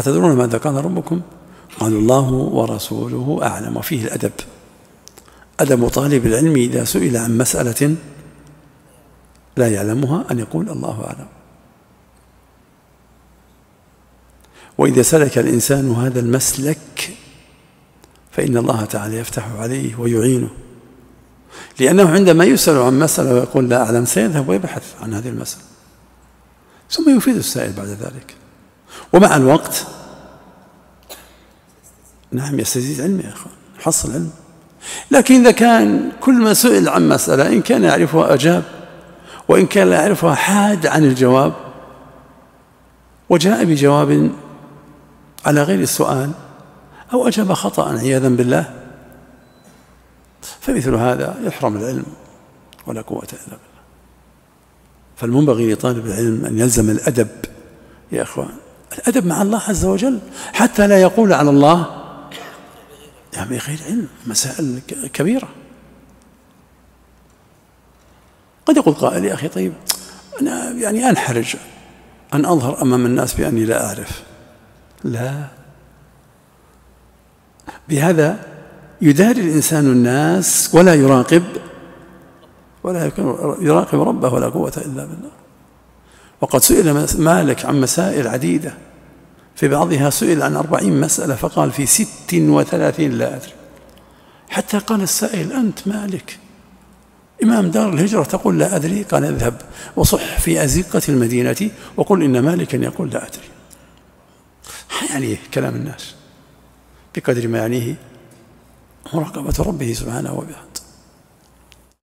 أتدرون ماذا قال ربكم؟ قالوا الله ورسوله أعلم. وفيه الأدب، أدب طالب العلم إذا سئل عن مسألة لا يعلمها أن يقول الله أعلم. وإذا سلك الإنسان هذا المسلك فإن الله تعالى يفتح عليه ويعينه، لأنه عندما يسأل عن مسألة ويقول لا أعلم سيذهب ويبحث عن هذه المسألة ثم يفيد السائل بعد ذلك، ومع الوقت نعم يستزيد علمه يا أخوان، حصل علم. لكن إذا كان كل ما سئل عن مسألة إن كان يعرفها أجاب، وإن كان لا يعرفها حاد عن الجواب وجاء بجواب على غير السؤال أو أجاب خطأ عياذا بالله، فمثل هذا يحرم العلم ولا قوة إلا بالله. فالمنبغي لطالب العلم أن يلزم الأدب يا أخوان، الأدب مع الله عز وجل، حتى لا يقول على الله يعني بغير علم، مسائل كبيرة. قد يقول قائل يا أخي طيب أنا يعني أنحرج أن أظهر أمام الناس بأني لا أعرف. لا، بهذا يداري الإنسان الناس ولا يراقب ربه ولا قوة إلا بالله. وقد سئل مالك عن مسائل عديدة، في بعضها سئل عن 40 مسألة فقال في 36 لا أدري، حتى قال السائل أنت مالك إمام دار الهجرة تقول لا أدري؟ قال اذهب وصح في أزقة المدينة وقل إن مالكا يقول لا أدري. يعني كلام الناس بقدر ما يعنيه مراقبة ربه سبحانه وبحمده.